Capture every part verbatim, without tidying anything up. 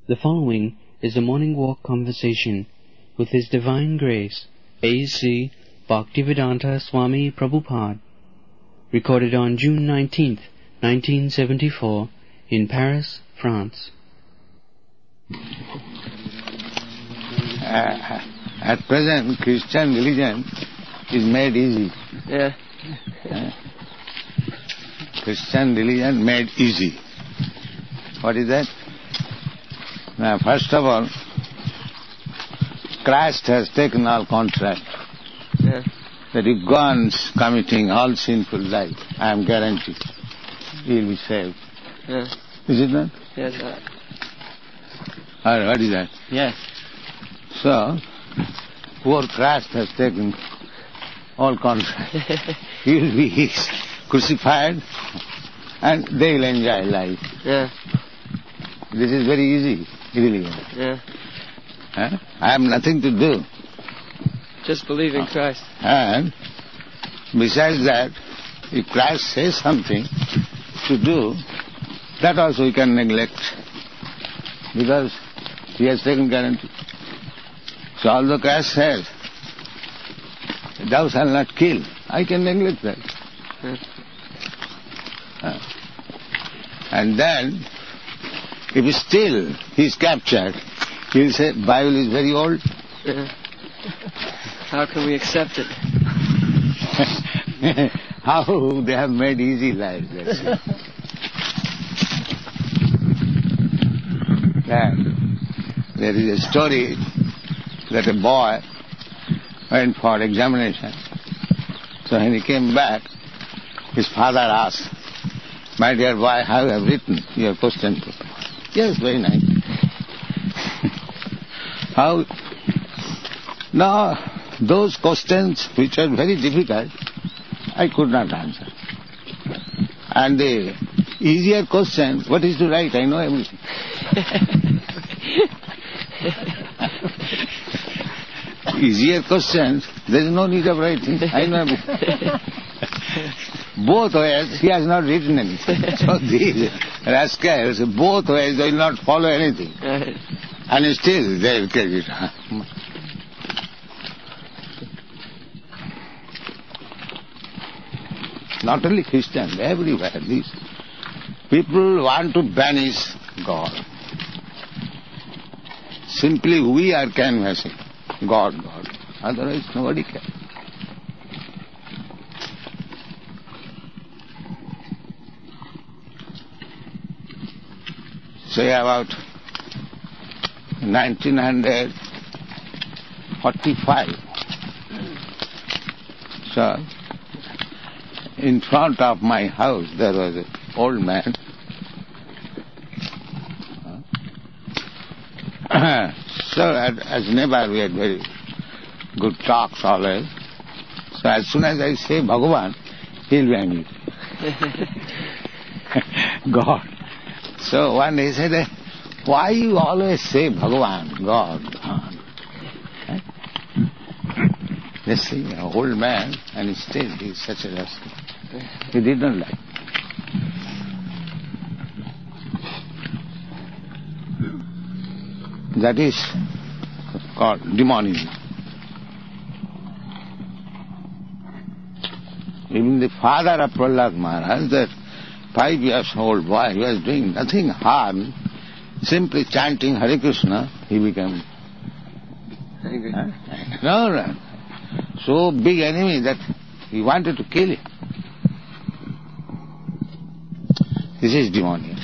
The following is a morning walk conversation with His Divine Grace, A C Bhaktivedanta Swami Prabhupada, recorded on June nineteenth, nineteen seventy-four, in Paris, France. Uh, at present, Christian religion is made easy. Yeah. Uh, Christian religion made easy. What is that? Now, first of all, Christ has taken all contract. Yeah. That if go on committing all sinful life, I am guaranteed he will be saved. Yeah. Is it not? Yes, sir. Or what is that? Yes. So, poor Christ has taken all contract. He will be crucified and they will enjoy life. Yeah. This is very easy, religion. Yeah. Huh? I have nothing to do. Just believe in Christ. And besides that, if Christ says something to do, that also you can neglect, because he has taken guarantee. So although Christ says, thou shalt not kill, I can neglect that. Yeah. Uh, and then, if still he is captured, he will say, Bible is very old. Yeah. How can we accept it? How they have made easy life, let's say. Yeah. There is a story that a boy went for examination. So when he came back, his father asked, my dear boy, how you have written your question paper? Yes, very nice. How? No, those questions which are very difficult, I could not answer. And the easier question, what is to write? I know everything. Easier questions, there is no need of writing. I know everything. Both ways, he has not written anything. So these rascals, both ways, they will not follow anything. And still they will get it. Not only Christians, everywhere. These people want to banish God. Simply we are canvassing God, God. Otherwise nobody can. Say about nineteen forty-five. So, in front of my house there was an old man. So as neighbor we had very good talks always. So as soon as I say Bhagavan, he'll be angry. God. So one day he said, why you always say Bhagavan, God, God? Eh? Let's see, an old man, and still he is such a rascal. He did not like. That is called demonism. Even the father of Prahlad Maharaj, that five years old boy, he was doing nothing harm, simply chanting Hare Krishna, he became angry. Huh? No, no. So big enemy that he wanted to kill him. This is demoniac.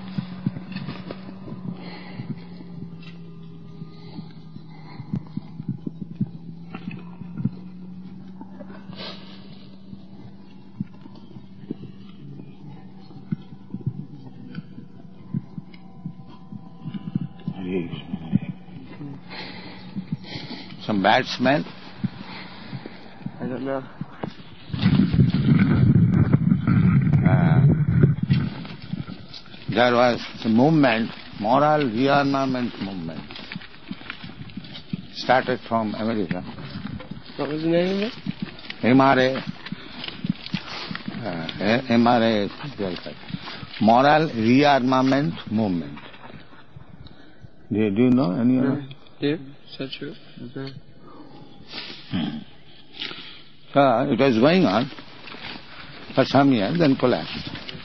Some bad smell? I don't know. Uh, there was a movement, moral rearmament movement, started from America. What was the name of it? M R A, uh, M R A, moral rearmament movement. Do, do you know any of No. Yeah, is that true? No. Hmm. So it was going on for some years, then collapsed.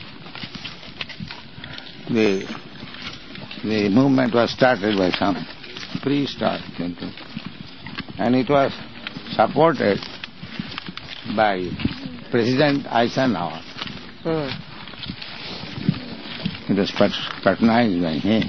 The, the movement was started by some priest or something, and it was supported by President Eisenhower. Oh. It was pat- patronized by him.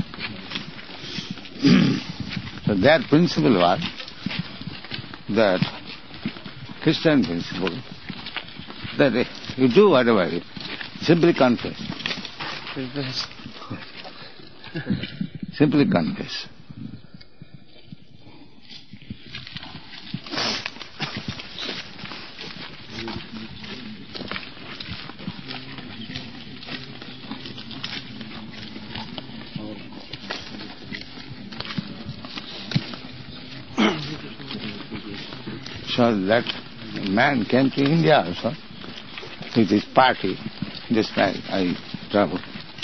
So their principle was that Christian principle, that you do whatever, you simply confess. Confess. Simply confess. So that man came to India also with his party, just like I traveled.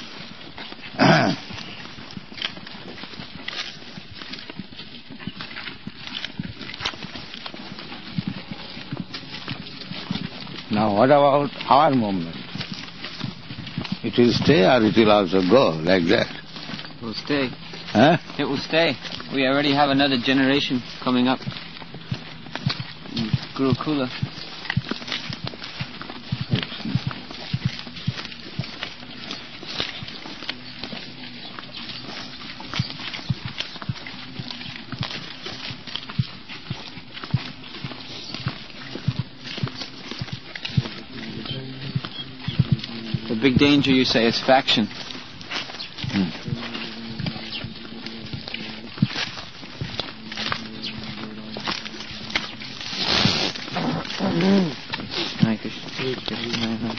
Now what about our movement? It will stay or it will also go like that? It will stay. Huh? It will stay. We already have another generation coming up. In Gurukula. The big danger, you say, is faction. Hmm. Hare Krishna, Krishna Hare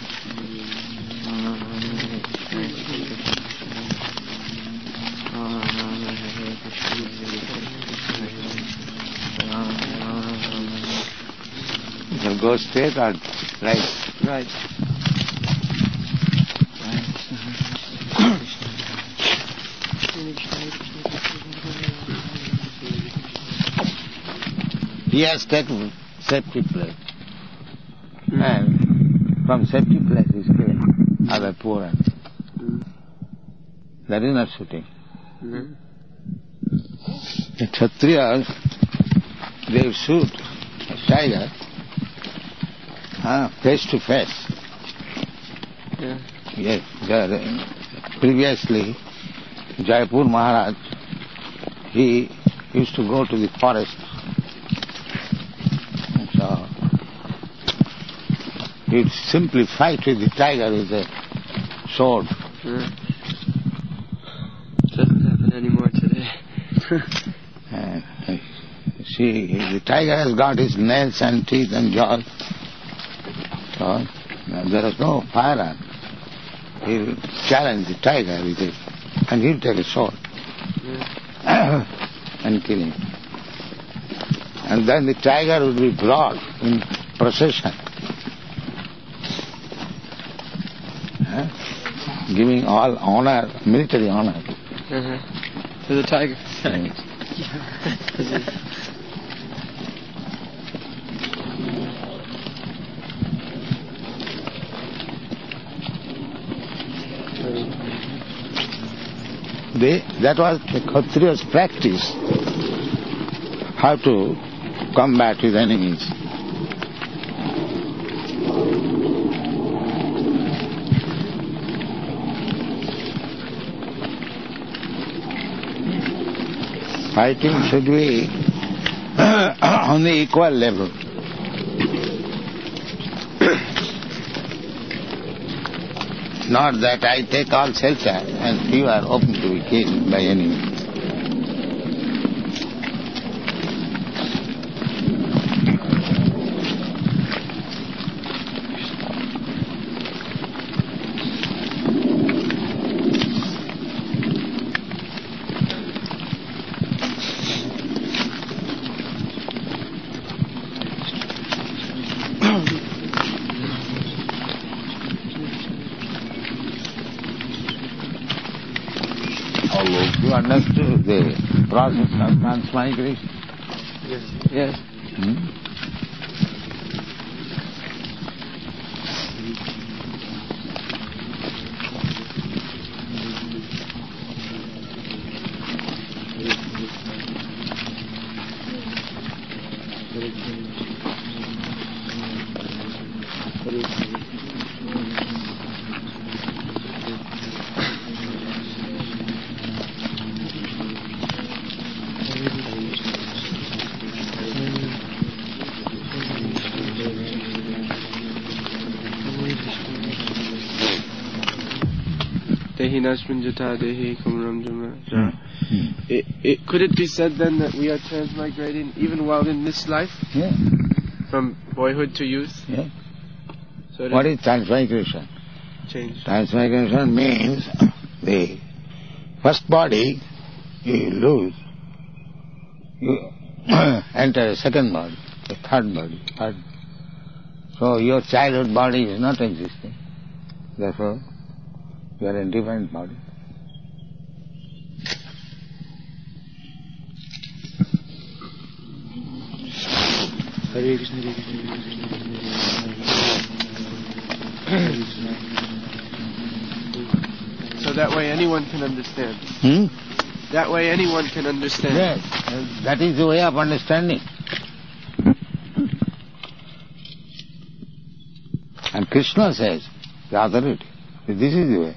You can go straight or right? Right. He has taken safety place. Mm. And from safety place he came, other poor and mm. that is not shooting. Mm. The Kshatriyas, they shoot a tiger uh, face to face. Yeah. Yes, there, uh, previously Jaipur Maharaj, he used to go to the forest. So he'd simply fight with the tiger with a sword. Yeah. Doesn't happen anymore today. And, uh, see, the tiger has got his nails and teeth and jaws. So uh, there is no firearm. He'll challenge the tiger with it, and he'll take a sword yeah. and kill him. And then the tiger would be brought in procession, huh? Giving all honor, military honor. Uh-huh. To the tiger. They, that was the Kshatriya's practice, how to combat his enemies. Fighting should be on the equal level. Not that I take all shelter and you are open to be killed by enemy. You understood the process of transmigration? Yes. Yes. Hmm? Dehi Nashmin Jata Dehi Kumram Jama. It, it, could it be said then that we are transmigrating even while in this life? Yeah. From boyhood to youth? Yeah. So What is transmigration? Change. Transmigration means the first body you lose, you enter a second body, a third body, third. So your childhood body is not existing. Therefore, you are in different body. Hare Krishna, Hare Krishna. So that way anyone can understand. Hmm? That way anyone can understand. Yes, that is the way of understanding. And Krishna says, the authority, this is the way.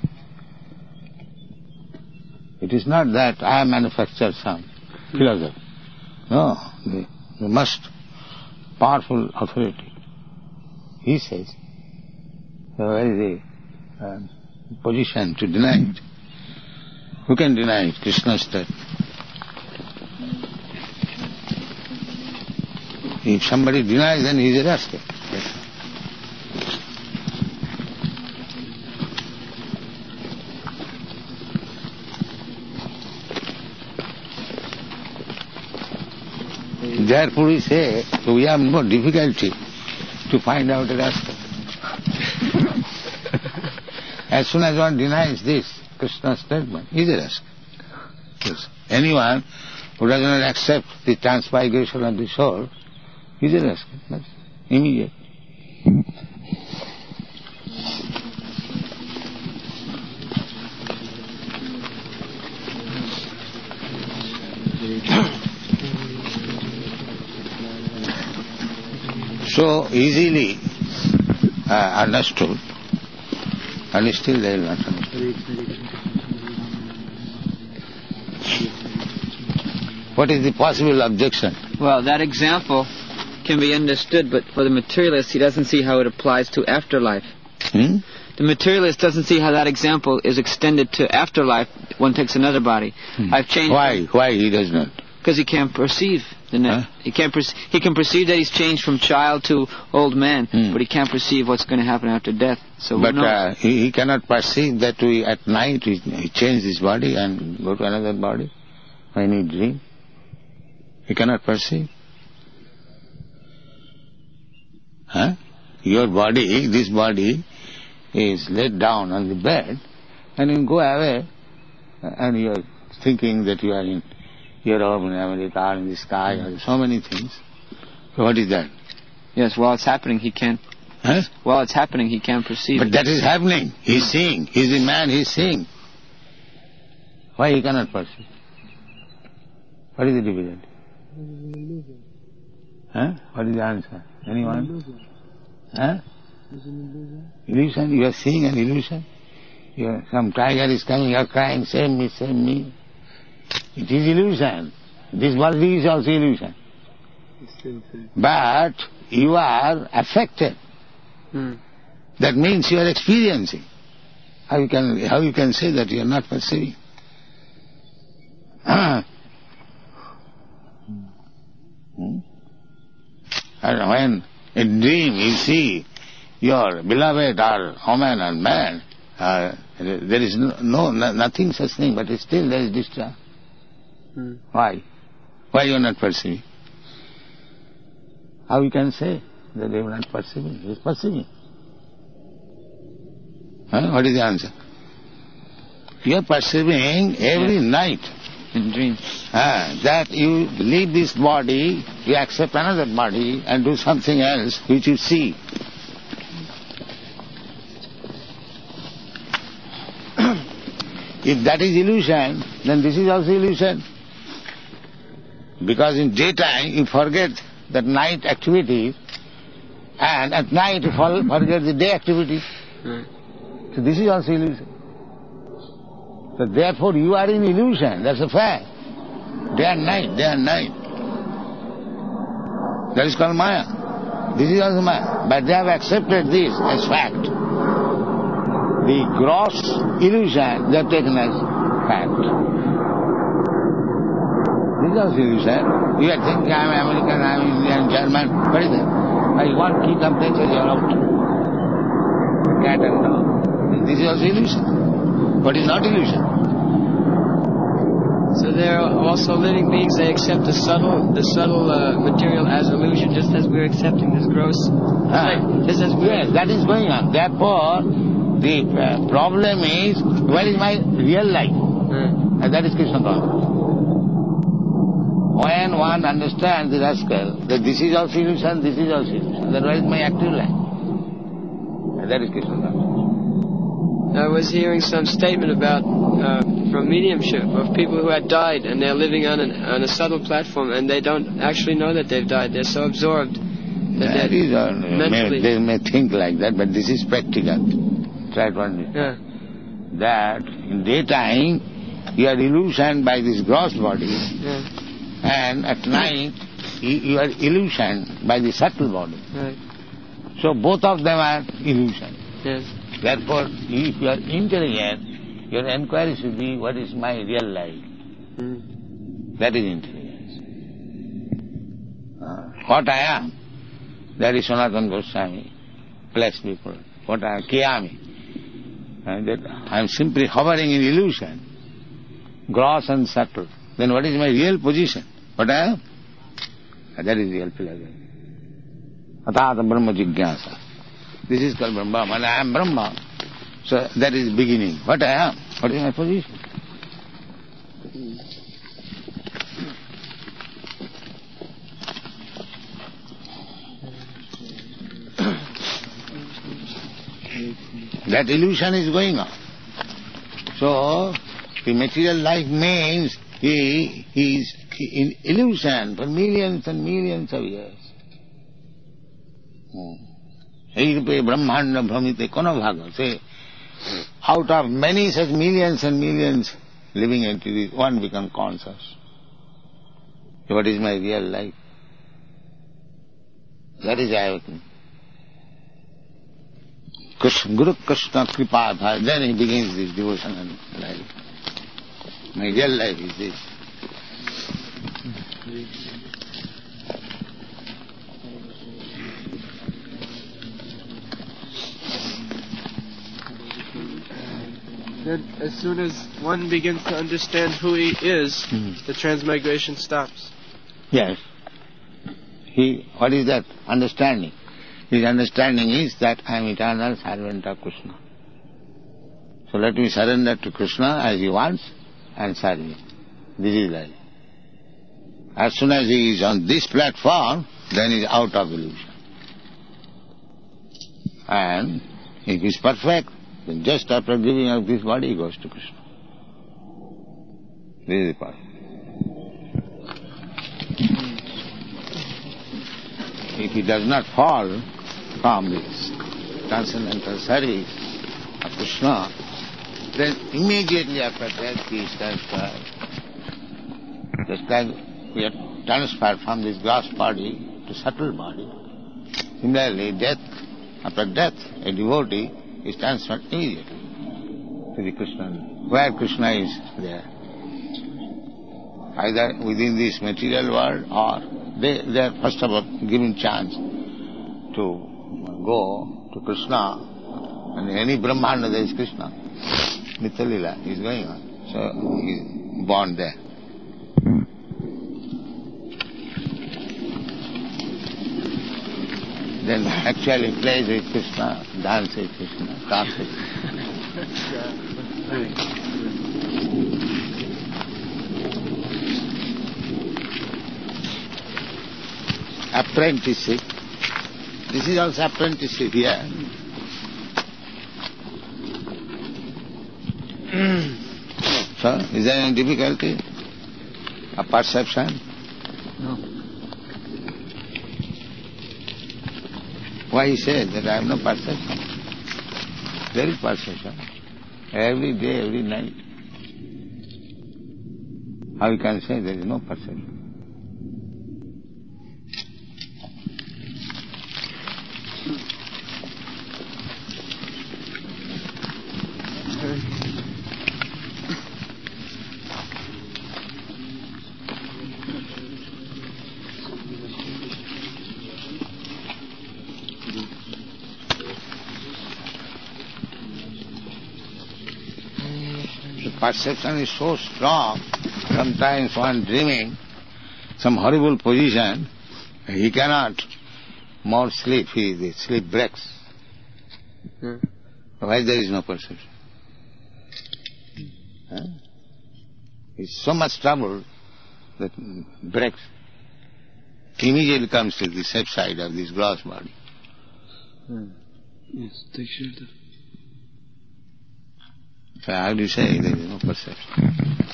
It is not that I have manufactured some philosophy. No, the, the most powerful authority. He says, so where is the uh, position to deny it? Who can deny it? Krishna said. If somebody denies, then he is a rascal. Therefore we say, so we have no difficulty to find out a rascal. As soon as one denies this Krishna's statement, he is a rascal. Yes. Anyone who does not accept the transmigration of the soul, he is a rascal. That's immediate. So easily uh, understood, and still they will not understand. What is the possible objection? Well, that example can be understood, but for the materialist, he doesn't see how it applies to afterlife. Hmm? The materialist doesn't see how that example is extended to afterlife. One takes another body. Hmm. I've changed. Why? Why he does not? Because he can't perceive the net. Huh? He can't. Perce- he can perceive that he's changed from child to old man, Hmm. but he can't perceive what's going to happen after death. So But who knows? uh, he, he cannot perceive that we, at night he, he changes his body and go to another body when he dream. He cannot perceive. Huh? Your body, this body, is laid down on the bed, and you go away, and you are thinking that you are in Europe, in America, or in the sky, or so many things. So what is that? Yes, while it's happening, he can't. Huh? While it's happening, he can't perceive But it. that is happening. He is seeing. He is the man, he is seeing. Why he cannot perceive? What is the difficulty? Huh? What is the answer? Anyone? Huh? Illusion? You are seeing an illusion? You are, some tiger is coming, you are crying, save me, save me. It is illusion. This body is also illusion. But you are affected. Hmm. That means you are experiencing. How you can, how you can say that you are not perceiving? Hmm? And when in dream you see your beloved or woman or man, uh, there is no, no nothing such thing, but still there is discharge. Hmm. Why? Why you are not perceiving? How you can say that they are not perceiving? He is perceiving. Huh? What is the answer? you are perceiving every Yes. night In dreams. ah, that you leave this body, you accept another body and do something else which you see. If that is illusion, then this is also illusion. Because in daytime you forget that night activity, and at night you for- forget the day activity. Right. So this is also illusion. So therefore you are in illusion, that's a fact. Day and night, day and night. That is called Maya. This is also Maya. But they have accepted this as fact. The gross illusion they have taken as fact. This is also illusion. You are thinking I am American, I am Indian, German. What is that? By one key temperature you are out. Cat and dog. This is also illusion. What is not illusion? So they're also living beings. They accept the subtle, the subtle uh, material as illusion, just as we're accepting this gross. Ah. Like, just as we're. Yes, that is going on. Therefore, the uh, problem is, where is my real life? Uh, And that is Krishna consciousness. When one understands the rascal, that this is also illusion, this is also illusion, then where is my active life? And that is Krishna consciousness. I was hearing some statement about uh, from mediumship of people who had died and they're living on, an, on a subtle platform and they don't actually know that they've died. They're so absorbed that That they're is, uh, may, mentally. they may think like that, but this is practical. Try to understand. Yeah. That in daytime, you are illusioned by this gross body, Yeah. and at night, you, you are illusioned by the subtle body. Right. So both of them are illusion. Yes. Therefore, if you are intelligent, your enquiry should be, what is my real life? Mm. That is intelligence. Uh, what I am, that is Sanatana Goswami, bless people. What I am, Kiyami. And that I am simply hovering in illusion, gross and subtle. Then what is my real position? What I am? And that is real philosophy. Atata Brahma Jigyasa. This is called Brahma, and I am Brahma. So that is beginning. What I am? What is my position? That illusion is going on. So the material life means he, he is in illusion for millions and millions of years. Hmm. Eirupe Brahmanda Brahmite Kono Bhaga. Say, out of many such millions and millions living entities, one becomes conscious. What is my real life? That is awakening. Krishna, Guru Krishna Kripa, then he begins this devotion and life. My real life is this. Then, as soon as one begins to understand who he is, Mhm. the transmigration stops. Yes. He, what is that understanding? His understanding is that I am eternal servant of Krishna. So let me surrender to Krishna as he wants and serve him. This is life. As soon as he is on this platform, then he is out of illusion. And if he is perfect, then just after giving up this body, he goes to Krishna. This is the part. If he does not fall from this transcendental service of Krishna, then immediately after death he is transferred. Just like we are transferred from this gross body to subtle body. Similarly, death, after death, a devotee is transferred immediately to the Krishna, where Krishna is there. Either within this material world or they, they are first of all given chance to go to Krishna, and any Brahmanda there is Krishna. Nitya Lila is going on. So he is born there. Then actually plays with Krishna, dances with Krishna, talks with Krishna. Apprenticeship. This is also apprenticeship here. So, is there any difficulty? A perception? No. Why he says that I have no perception? There is perception. Every day, every night. How you can say there is no perception? Perception is so strong, sometimes one dreaming some horrible position, he cannot more sleep, he, the sleep breaks. Hmm. Why there is no perception? Huh? It's so much trouble that breaks. Immediately comes to the safe side of this gross body. Hmm. Yes, take shelter. So how do you say there is no perception?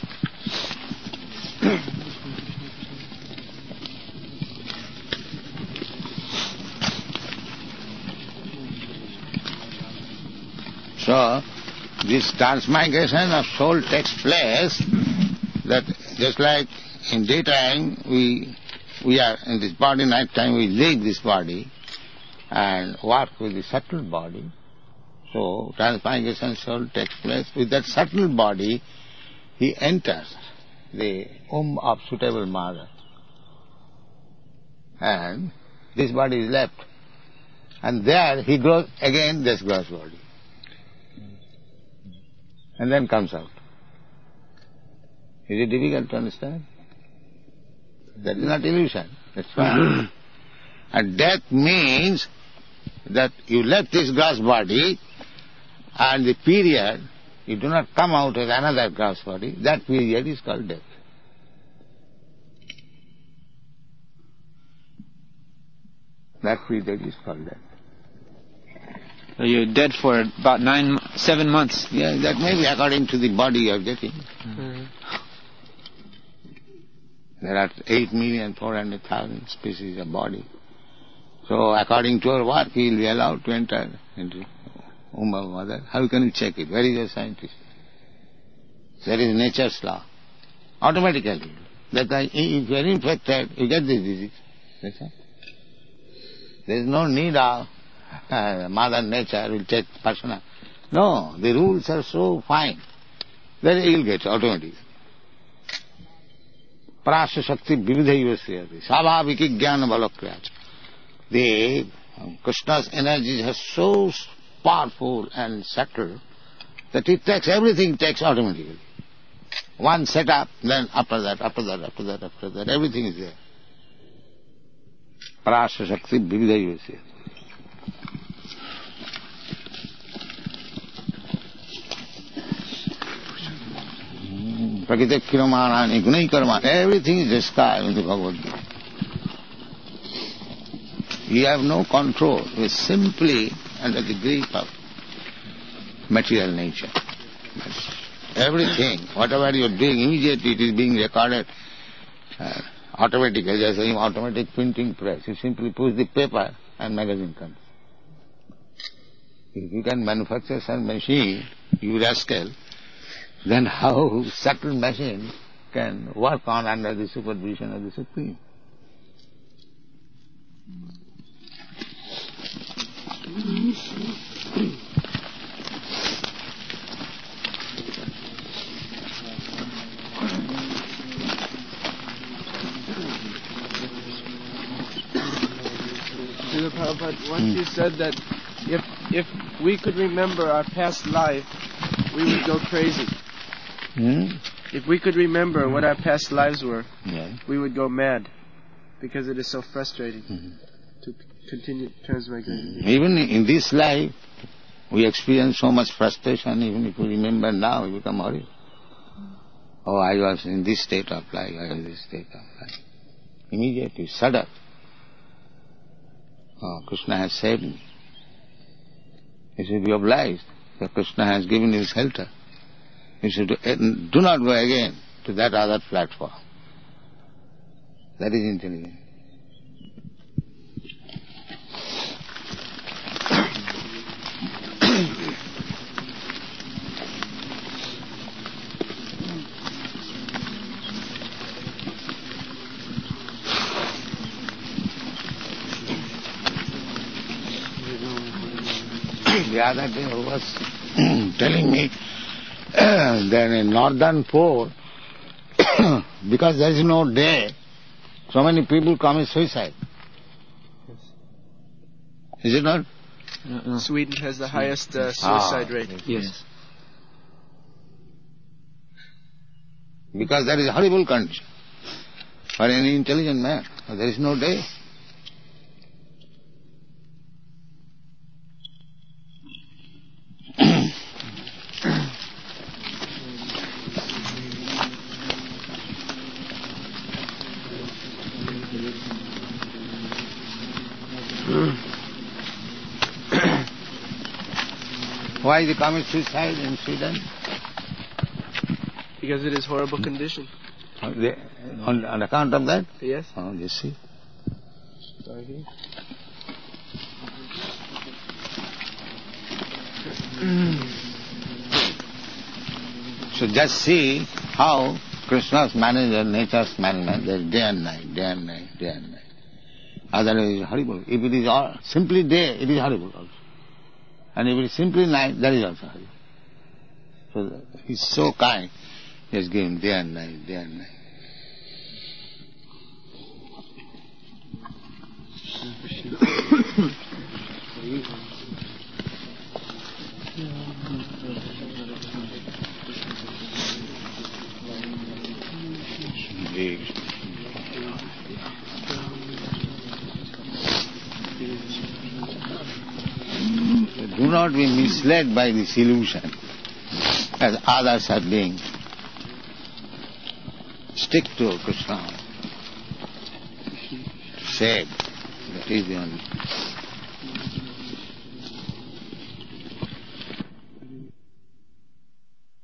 So, this transmigration of soul takes place that just like in daytime we we are in this body, night time we leave this body and work with the subtle body. So, transmigration soul takes place. With that subtle body, he enters the womb of suitable mother. And this body is left. And there he grows again this gross body. And then comes out. Is it difficult to understand? That is not illusion. That's fine. And death means that you left this gross body and the period, you do not come out as another gross body, that period is called death. That period is called death. So you're dead for about nine, seven months. Yeah, that may be according to the body you are getting. Mm-hmm. There are eight million four hundred thousand species of body. So according to our work, he will be allowed to enter into womb of mother. How can you check it? Where is your scientist? There is nature's law. Automatically. That if you are infected, you get this disease. That's all. There is no need of uh, Mother Nature will take personal. No, the rules are so fine. Then you will get automatically. Prasya Shakti Vividhaiva Sriyati. Savabhiki Jnana Balakriyat. The um, Krishna's energies are so powerful and subtle that it takes everything takes automatically. One setup, then after that, after that, after that, after that, everything is there. Prasya Shakti Vividhaiva Sriyati. Prakita Kiramana, Gunai Karma, everything is described in the Bhagavad Gita. You have no control. You are simply under the grip of material nature. Everything, whatever you are doing, immediately it is being recorded uh, automatically. There is an automatic printing press. You simply push the paper and magazine comes. If you can manufacture some machine, you rascal, then how subtle machine can work on under the supervision of the Supreme? Srila Prabhupada, once you said that if if we could remember our past life, we would go crazy. Hmm? If we could remember what our past lives were, Yeah. we would go mad because it is so frustrating Mm-hmm. to continue transmigrating. Mm-hmm. Even in this life, we experience so much frustration. Even if we remember now, we become horrible. oh, I was in this state of life, I was in this state of life. Immediately, sudden. Oh, Krishna has saved me. He should be obliged that Krishna has given you shelter. You should do not go again to that other platform. That is intelligence. The other day he was telling me that in northern pole, because there is no day, so many people commit suicide. Yes. Is it not? No, no. Sweden has the highest uh, suicide Ah, rate. Yes. Because that is a horrible condition for any intelligent man. There is no day. Why they commit suicide in Sweden? Because it is horrible condition. They, on, on account of that? Yes. Oh, you see. Sorry. So just see how Krishna's management, nature's management, there is day and night, day and night, day and night. Otherwise it is horrible. If it is all, simply day, it is horrible also. And if it is simply night, that is also horrible. So he is so kind, he has given day and night, day and night. Do not be misled by this illusion as others are being. Stick to Krishna. Save. That is the only.